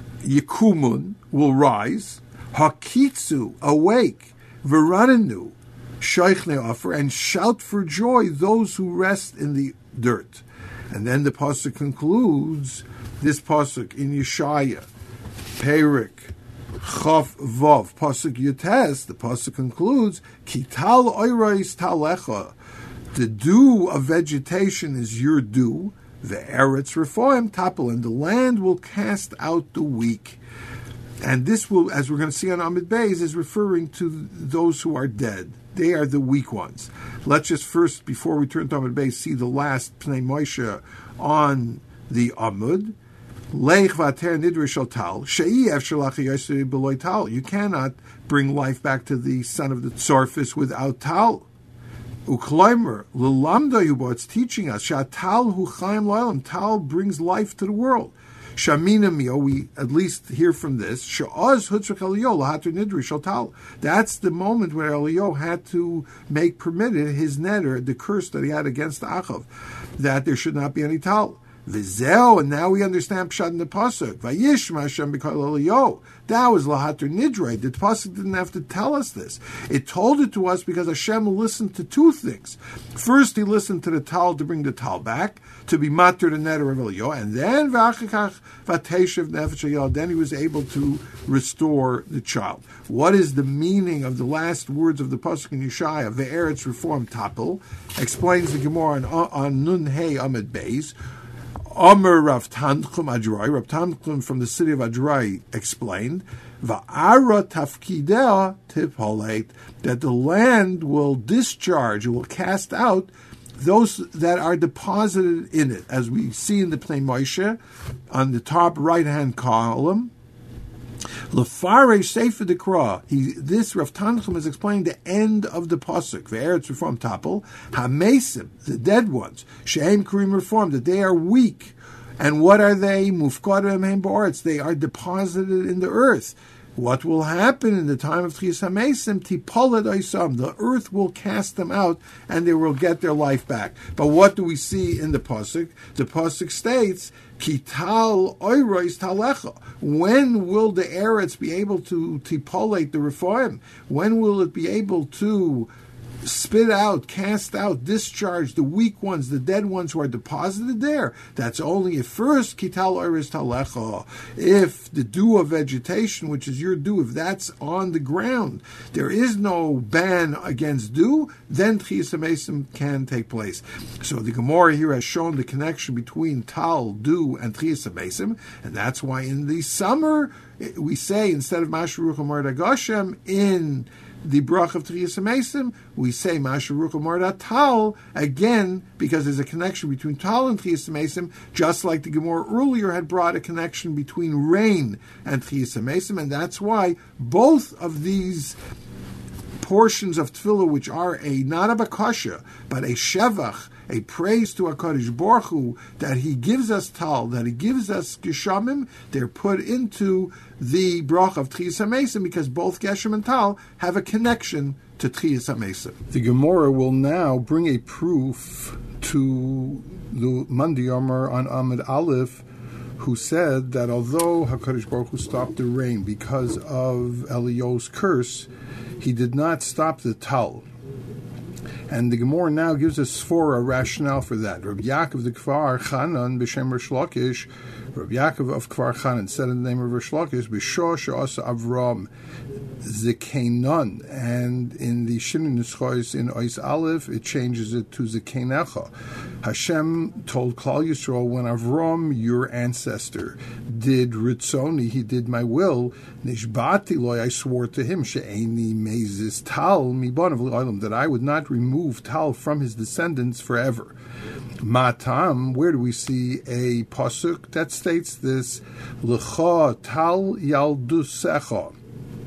yikumun, will rise. Hakitzu, awake. V'ranenu, shaychne offer, and shout for joy those who rest in the dirt. And then the pasuk concludes, this pasuk in Yeshaya, Perik, Chaf Vav, pasuk Yutes, the pasuk concludes, Kital oirais talecha, the dew of vegetation is your dew, the eretz reform tapel, and the land will cast out the weak. And this will, as we're going to see on Amid Beis, is referring to those who are dead. They are the weak ones. Let's just first, before we turn to Amud Beis, see the last Pnei Moshe on the Amud. Leich v'ater nidre shel tal, she'i ef shalach yosei b'loy tal. You cannot bring life back to the son of the tzarfis without tal. Ukleimer l'lamda yubo. It's teaching us shatal hu chaim l'olam. Tal brings life to the world. Shamina mio, we at least hear from this. Sha'oz hutzrach Eliyahu lahater nidri shotal. That's the moment where Eliyahu had to make permitted his neder, the curse that he had against Achav, that there should not be any tal. V'zeo, and now we understand Pshat in the pasuk. Vayishma Hashem b'kol Eliyahu. That was lahater nidrei. The pasuk didn't have to tell us this. It told it to us because Hashem listened to two things. First, He listened to the tal to bring the tal back, to be matter the neder of Eliyahu, and then v'achikach v'ateshev nefesh Eliyahu. Then He was able to restore the child. What is the meaning of the last words of the pasuk in Yeshaya? Ve'eretz reform tapel explains the Gemara on, on Nun Hey Amid Beis. Omer Rav Tanchum Adrai, Rav Tanchum from the city of Adrai explained, Va'ara tafkideh tipolate, that the land will discharge, it will cast out those that are deposited in it, as we see in the Pnei Moshe on the top right-hand column. Lefare Sefer Dekra. He this Rav Tanchum is explaining the end of the pasuk. Ve'eretz reform tapel hamesim, the dead ones. Shehem kurim reform, that they are weak. And what are they? Mufkadim hem ba'aretz. They are deposited in the earth. What will happen in the time of Tchias HaMesim? Tipolet oisam. The earth will cast them out, and they will get their life back. But what do we see in the pasuk? The pasuk states, Kital oirois talecha. When will the Eretz be able to tipolate the Rephaim? When will it be able to spit out, cast out, discharge the weak ones, the dead ones who are deposited there? That's only if first Kital oirois talecha. If the dew of vegetation, which is your dew, if that's on the ground, there is no ban against dew, then Tchias HaMesim can take place. So the Gemara here has shown the connection between Tal, dew, and Tchias HaMesim, and that's why in the summer we say, instead of Masharuch Amar Gashem, in the brach of Tchias HaMesim, we say Masharuch Amar Tal, again, because there's a connection between Tal and Tchias HaMesim, just like the Gemara earlier had brought a connection between rain and Tchias HaMesim, and that's why both of these portions of tefillah, which are a not a bakasha, but a shevach, a praise to HaKadosh Baruch Hu, that He gives us tal, that He gives us geshamim, they're put into the brach of Tchias HaMesim, because both geshem and tal have a connection to Tchias HaMesim. The Gemara will now bring a proof to the Mandi Yomer on Amid Aleph, who said that although HaKadosh Baruch Hu stopped the rain because of Eliyahu's curse, He did not stop the tal. And the Gemara now gives us for a rationale for that. Rabbi Yaakov the Kfar Chanan b'shem Rish Lakish, Rabbi Yaakov of Kfar Chanan said in the name of Rish Lakish, b'shor she'asa Avram Zekenon, and in the Shinui Nischois in Ois Aleph it changes it to Zekenecha. Hashem told Klal Yisrael, when Avram, your ancestor, did Ritzoni, he did my will, Nishbati loy, I swore to him, She'eni mezis tal mibonav l'olam, that I would not remove tal from his descendants forever. Matam, where do we see a pasuk that states this? L'cha tal yaldusecha.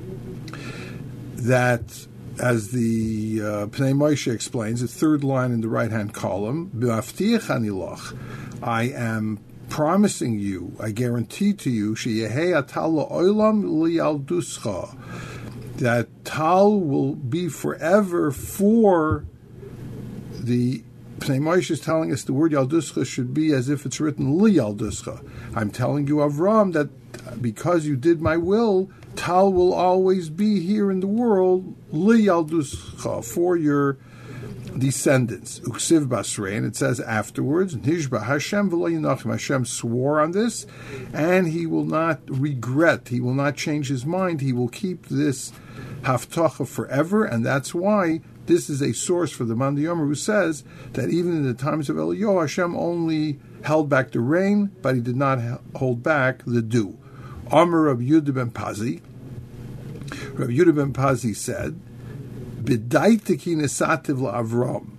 That, as the uh, Pnei Moshe explains, the third line in the right-hand column, B'maftiach ani lach, I am promising you, I guarantee to you, sheyehei tal la'olam liyalduscha, that tal will be forever for the. Pnei Moshe is telling us the word Yalduscha should be as if it's written Li Yalduscha. I'm telling you, Avram, that because you did my will, Tal will always be here in the world, Li Yalduscha, for your descendants. Uksiv Basrei, and it says afterwards, Nishba Hashem v'lo yinachim. Hashem swore on this, and he will not regret, he will not change his mind, he will keep this haftacha forever, and that's why this is a source for the Mandi Yomer, who says that even in the times of Eliyahu, Hashem only held back the rain, but he did not hold back the dew. Amar Rabbi Yehuda ben Pazi, Rabbi Yehuda ben Pazi said, B'daiteki nesativ la'Avram,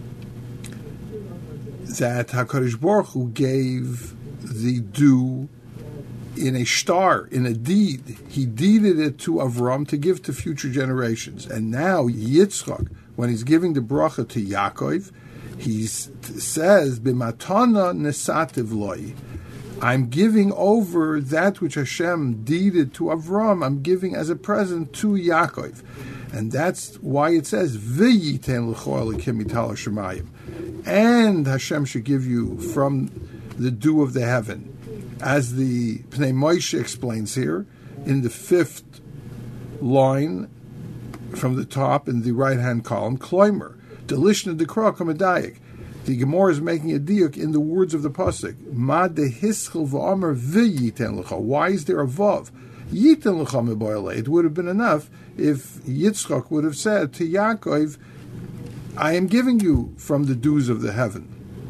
that HaKadosh Baruch Hu gave the dew in a star, in a deed. He deeded it to Avram to give to future generations. And now Yitzchak, when he's giving the bracha to Yaakov, he says, B'matana nesativ loy, I'm giving over that which Hashem deeded to Avram, I'm giving as a present to Yaakov. And that's why it says, V'yiten l'cho Elokim mital hashamayim. And Hashem should give you from the dew of the heaven. As the Pnei Moshe explains here, in the fifth line from the top in the right-hand column, Kloimer, Delishna dekra kamadayik. The Gemara is making a diuk in the words of the pasuk. Ma dehischel v'amar v'yiten l'cha. Why is there a vav? Yiten l'cha me'boyle. It would have been enough if Yitzchak would have said to Yaakov, I am giving you from the dews of the heaven.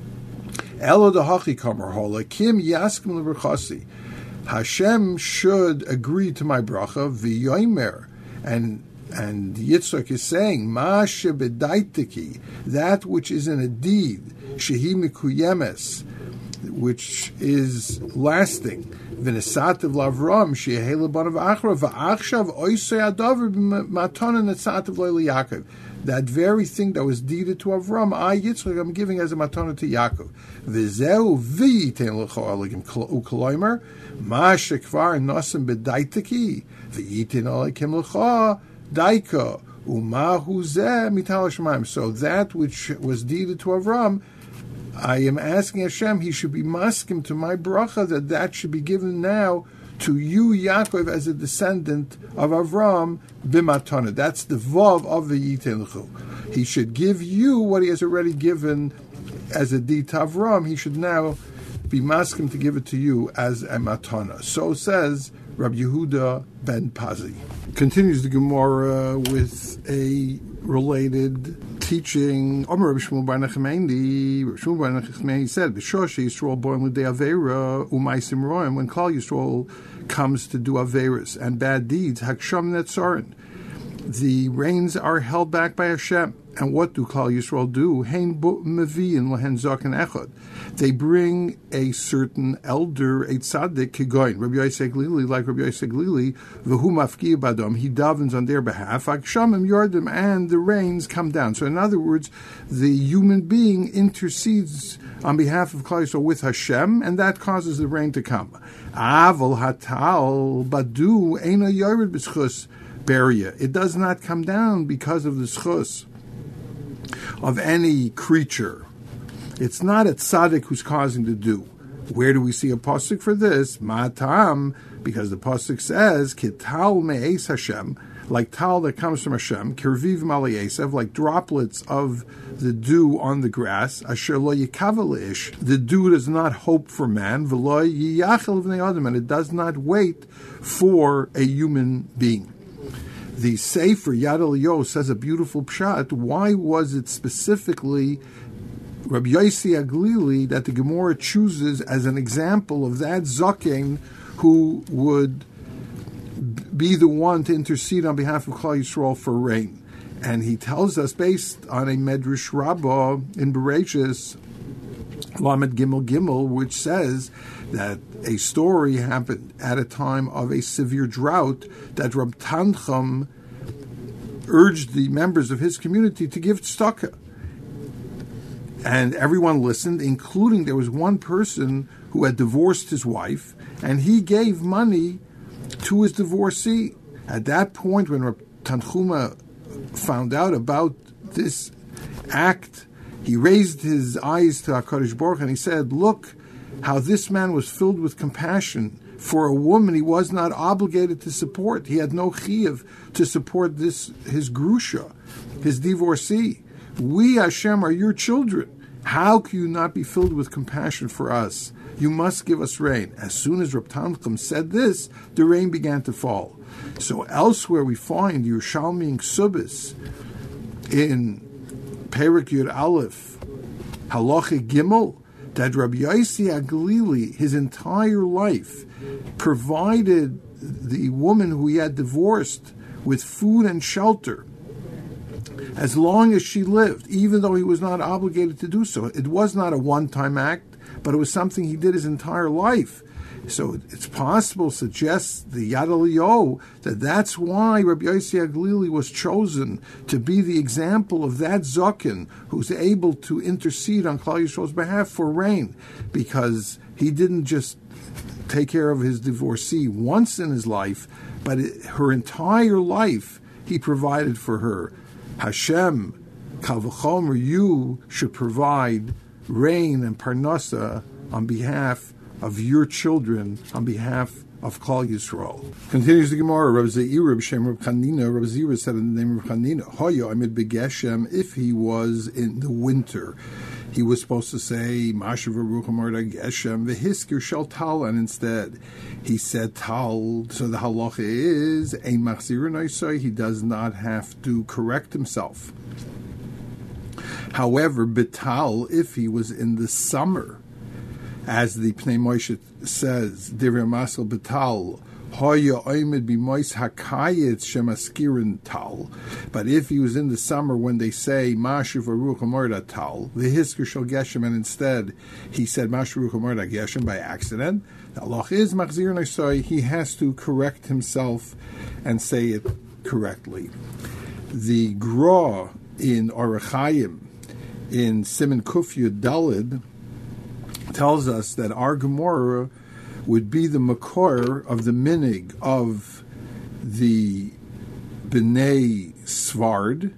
Elo dehachi kamer hola kim yaskim l'berchasi. Hashem should agree to my bracha v'yomer, and and Yitzchak is saying, Ma shebedaitiki, that which is in a deed, shehi mikuyemes, which is lasting, v'nesativ lavram, shehi lebanav achra, v'achshav oisei adavar b'matana netsativ lo Yaakov. That very thing that was deeded to Avram, I, Yitzchak, I'm giving as a matana to Yaakov. V'zeu v'yiten l'cho elegim ukoloimer, ma shekvar nosim bedaitiki, v'yiten elegim l'cho daika, umahu zeh mital hashamayim. So that which was deeded to Avram, I am asking Hashem, he should be maskim to my bracha, that that should be given now to you, Yaakov, as a descendant of Avram, b'matana. That's the vav of the yitenchu. He should give you what he has already given as a deed to Avram. He should now be maskim to give it to you as a matana. So says Rabbi Yehuda ben Pazi. Continues the Gemara with a related teaching. Omer Rabbi Shmuel bar Nechemeni, Rabbi Shmuel bar Nechemeni said, "B'shosh Yisrael born l'dei avera u'maisim roim." When Klal Yisrael comes to do averas and bad deeds, haksham netzarin, the reins are held back by Hashem. And what do Klal Yisrael do? Hein meviin lehen zaken echad. They bring a certain elder, a tzaddik, kigoin, Rabbi Yosef Glili, like Rabbi Yosef Glili, v'hu mafki badom, he davens on their behalf, akshamim yardim, and the rains come down. So in other words, the human being intercedes on behalf of Klal Yisrael with Hashem, and that causes the rain to come. Aval hatal badu eina yared b'schus beria. It does not come down because of the schus of any creature. It's not a tzaddik who's causing the dew. Where do we see a pasuk for this? Ma'atam, because the pasuk says, Kital me'es Hashem, like tal that comes from Hashem, kirviv maliyesev, like droplets of the dew on the grass, asher lo yikavalish, the dew does not hope for man, v'lo yiyachel v'nei adam, and it does not wait for a human being. The Sefer Yad Eliyahu says a beautiful pshat. Why was it specifically Rabbi Yossi Aglili that the Gemara chooses as an example of that Zaken who would be the one to intercede on behalf of Klal Yisrael for rain? And he tells us, based on a Medrash Rabbah in Bereshis, Lamed Gimel Gimel, which says that a story happened at a time of a severe drought, that Rab Tanchum urged the members of his community to give tzedakah. And everyone listened, including there was one person who had divorced his wife, and he gave money to his divorcee. At that point, when Rab Tanchuma found out about this act, he raised his eyes to HaKadosh Baruch and he said, look how this man was filled with compassion for a woman he was not obligated to support. He had no chiyuv to support this, his grusha, his divorcee. We, Hashem, are your children. How can you not be filled with compassion for us? You must give us rain. As soon as Rab Tanchum said this, the rain began to fall. So elsewhere we find Yerushalmi Ksubis in Perek Yud Aleph, Halacha Gimel, that Rabbi Yossi Aglili, his entire life, provided the woman who he had divorced with food and shelter as long as she lived, even though he was not obligated to do so. It was not a one-time act, but it was something he did his entire life. So it's possible, suggests the Yad Eliyahu, that that's why Rabbi Yossi Aglili was chosen to be the example of that Zokin who's able to intercede on Klal Yisrael's behalf for rain, because he didn't just take care of his divorcee once in his life, but it, her entire life he provided for her. Hashem, Kal v'chomer, you should provide rain and parnasa on behalf of your children, on behalf of Klal Yisrael. Continues the Gemara. Rav Zeir, Rav Shem, Rav Chanina. Rav Zeir said in the name of Chanina, Hoyo amid begeshem. If he was in the winter, he was supposed to say Mashav Baruch Amarda Geshem v'Hiskir Shel Tal, and instead he said Tal. So the halacha is ein machzir noisai. He does not have to correct himself. However, betal, if he was in the summer, as the Pnei Moshe says, Divrei Masel betal, hoya oimid b'mois hakayetz shemaskirin tal. But if he was in the summer when they say Mashu v'ruch amorda tal, the hisker shel geshem, and instead he said Mashu v'ruch amorda geshem by accident, the halach is machzir noisai. He has to correct himself and say it correctly. The Gra in Orach Chaim, in Siman Kuf Yud Daled, tells us that our Gemara would be the makor of the minig of the Bnei Svard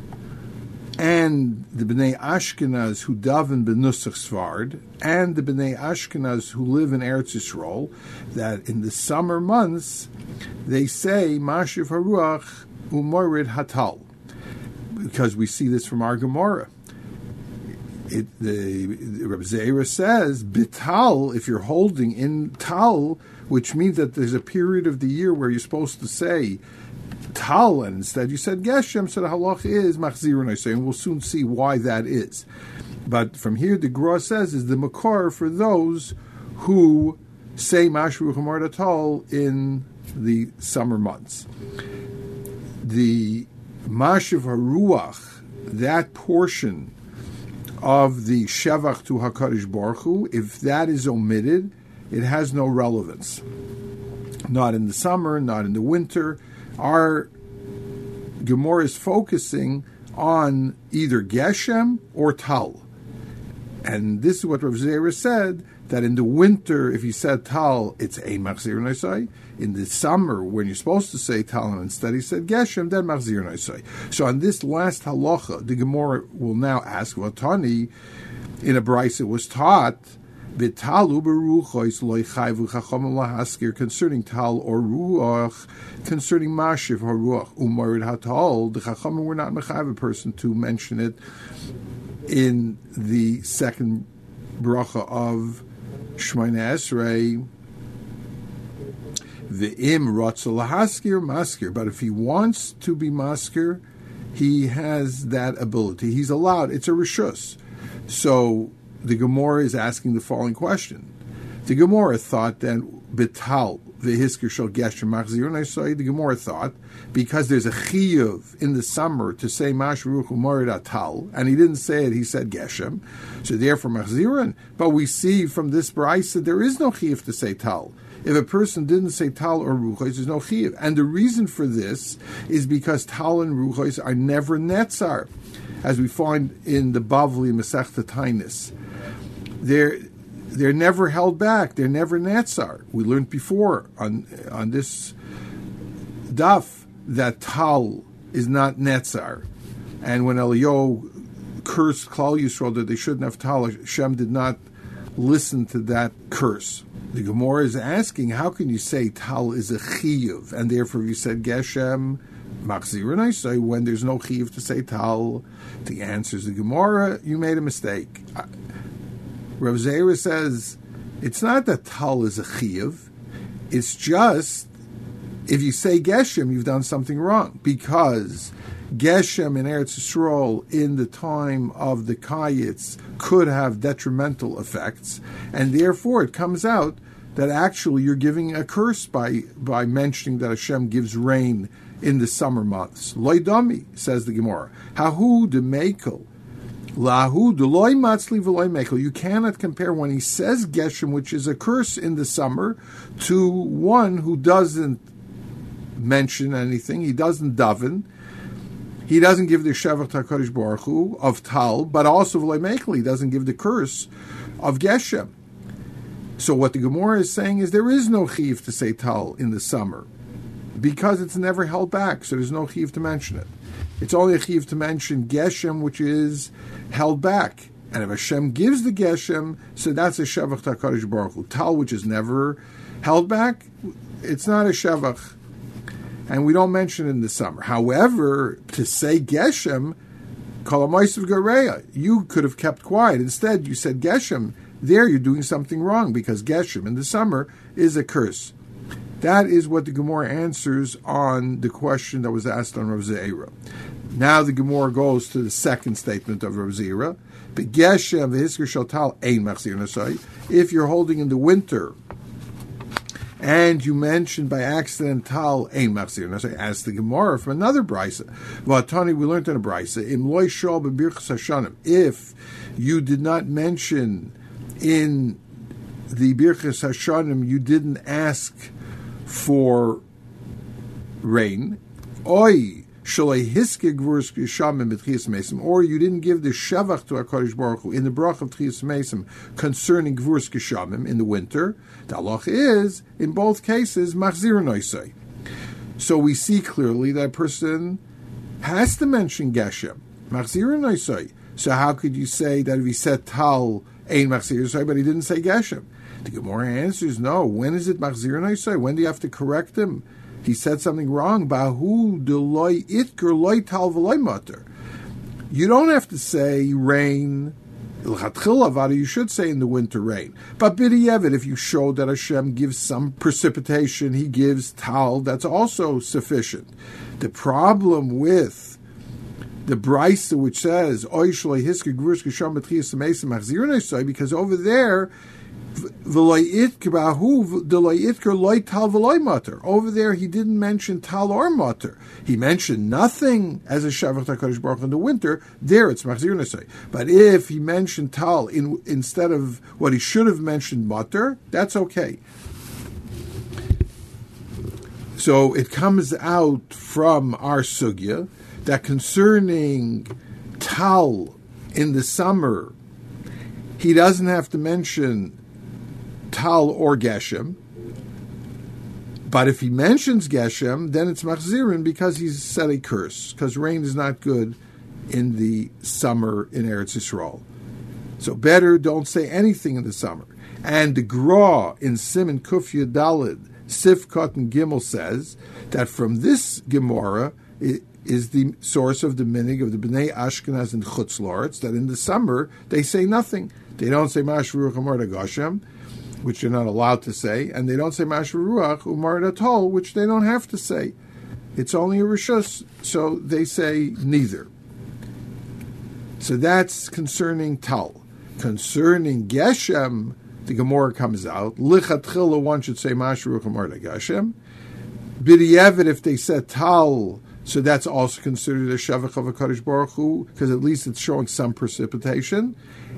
and the Bnei Ashkenaz who daven benusach Svard and the Bnei Ashkenaz who live in Eretz Yisrael, that in the summer months they say Mashiv Haruach Umorid Hatal, because we see this from our Gemara. It, the, the Reb Zeira says, Bital, if you're holding in Tal, which means that there's a period of the year where you're supposed to say Tal, and instead you said Geshem, so the halach is Machzir Noisei, and we'll soon see why that is. But from here, the Gra says, is the Makar for those who say Mashru Chamar Tal in the summer months. The Mashiv HaRuach, that portion of the Shevach to HaKadosh Baruch Hu, if that is omitted, it has no relevance. Not in the summer, not in the winter. Our Gemara is focusing on either Geshem or Tal. And this is what Rav Zeira said, that in the winter, if you said Tal, it's Ein Machzir Noisai. In the summer, when you're supposed to say Tal, and instead he said Geshem, then Machzir Noisai. So on this last halacha, the Gemara will now ask, Vatani, in a brayse it was taught, V'talu beruchois loy chayvu chachamim lahaskir, concerning Tal or Ruach, concerning Mashiv HaRuach, Umarid HaTal, the chachamim were not mechav a person to mention it in the second bracha of Shmoneh Esrei. Ve'im ratza lahaskir maskir, but if he wants to be maskir, he has that ability. He's allowed. It's a rishus. So the Gemara is asking the following question. The Gemara thought that betal vehiskir shel geshem machzir noisai. The Gemara thought because there's a chiyuv in the summer to say mashruch umarid atal, and he didn't say it, he said geshem, so therefore machzirin. But we see from this brayse that there is no chiyuv to say tal. If a person didn't say tal or ruchos, there's no chiyuv. And the reason for this is because tal and ruchos are never netzar, as we find in the Bavli Masechta Tainis. They're they're never held back. They're never netzar. We learned before on on this daf that tal is not netzar. And when Eliyahu cursed Klal Yisrael that they shouldn't have tal, Hashem did not listen to that curse. The Gemara is asking, how can you say tal is a chiyuv, and therefore you said geshem machzir and I say when there's no chiyuv to say tal? The answer is the Gemara, you made a mistake. Rav Zeira says it's not that tal is a chiyuv, it's just if you say geshem, you've done something wrong, because geshem in Eretz Yisrael in the time of the Kayitz could have detrimental effects, and therefore it comes out that actually you're giving a curse by by mentioning that Hashem gives rain in the summer months. Loidami, says the Gemara. Hahu de mekel Lahu deloy matzli v'loy mekel. You cannot compare when he says geshem, which is a curse in the summer, to one who doesn't mention anything. He doesn't daven. He doesn't give the shevach HaKadosh Baruch Hu of tal, but also v'loy mekel. He doesn't give the curse of geshem. So what the Gemara is saying is there is no chiv to say tal in the summer because it's never held back. So there's no chiv to mention it. It's only a chiv to mention geshem, which is held back. And if Hashem gives the geshem, so that's a shevach HaKadosh Baruch Hu. Tal, which is never held back, it's not a shevach. And we don't mention it in the summer. However, to say geshem, kol ha'ma'asav gareya, you could have kept quiet. Instead, you said geshem. There you're doing something wrong because geshem in the summer is a curse. That is what the Gemara answers on the question that was asked on Rav Zeira. Now the Gemara goes to the second statement of Rav Zeira. If you're holding in the winter and you mentioned by accident tal ein machzir nasai, ask the Gemara from another brisa. V'atani, we learned in a brisa, im loy shol b'birchas hashanim, if you did not mention in the birchas hashanim, you didn't ask for rain, Oy, shalei hiske gvurus geshamim b'tchias mesim, or you didn't give the shavach to HaKadosh Baruch Hu in the brach of tchias mesim concerning gvurus geshamim in the winter. The halach is, in both cases, machzir noisei. So we see clearly that a person has to mention geshem, machzir noisei. So how could you say that if he said tal ein machzir noisei, but he didn't say geshem? The Gemara answers, no. When is it machzir noisei? When do you have to correct him? He said something wrong. Bahu deloy itker loy tal v'loy mater. You don't have to say rain. You should say in the winter rain. But b'di'evet, if you show that Hashem gives some precipitation, He gives tal, that's also sufficient. The problem with the brisa which says oy shloi hiske gvurus gesham b'tchias mesim machzir noisei, because over there over there, he didn't mention tal or mater. He mentioned nothing as a shavach HaKadosh Baruch Hu in the winter. There, it's machzir noisei. But if he mentioned tal in, instead of what he should have mentioned mater, that's okay. So it comes out from our sugya that concerning tal in the summer, he doesn't have to mention tal or geshem, but if he mentions geshem, then it's machzirin because he's said a curse, because rain is not good in the summer in Eretz Yisrael. So better don't say anything in the summer. And the Gra in Siman Kuf Yudalid, Sif Cotton Gimel says that from this Gemara it is the source of the minig of the Bnei Ashkenaz and Chutz La'aretz, that in the summer they say nothing. They don't say Mash Ruach Amar Gashem, which they're not allowed to say, and they don't say Mash Ruach Umar Atol, which they don't have to say. It's only a Rishus, so they say neither. So that's concerning Tal. Concerning Geshem, the Gemara comes out, Lichatchila, one should say Mash Ruach Amar Gashem. B'di'evet, if they said Tal, so that's also considered a Shavach of HaKadosh Baruch Hu, because at least it's showing some precipitation.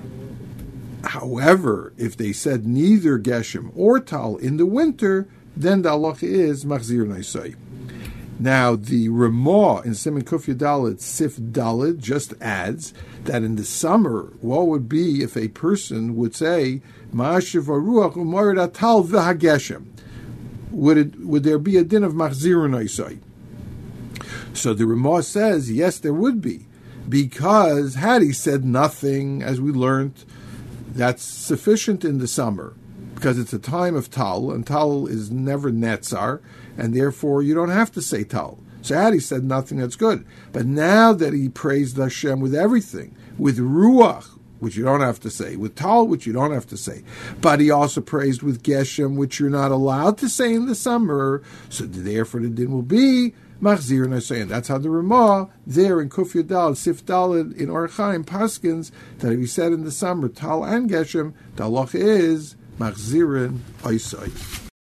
However, if they said neither Geshem or Tal in the winter, then the halacha is Machzir Noisei. Now, the Ramah in Siman Kuf Yudalid, Sif Dalid, just adds that in the summer, what would be if a person would say, Ma'ashiv Aruach Umarid Tal v'hageshem? Would it, would there be a din of Machzir Noisei? So the Ramah says, yes, there would be, because had he said nothing, as we learned, that's sufficient in the summer, because it's a time of Tal, and Tal is never Netzar, and therefore you don't have to say Tal. So had he said nothing, that's good. But now that he praised Hashem with everything, with Ruach, which you don't have to say, with Tal, which you don't have to say, but he also praised with Geshem, which you're not allowed to say in the summer, so therefore the din will be Machzir Noisei. And that's how the Ramah there in Kuf Yudal, Sif Dalid in Orach Chaim Paskins, that if he said in the summer Tal and Geshem, the halacha is Machzirin Noisei.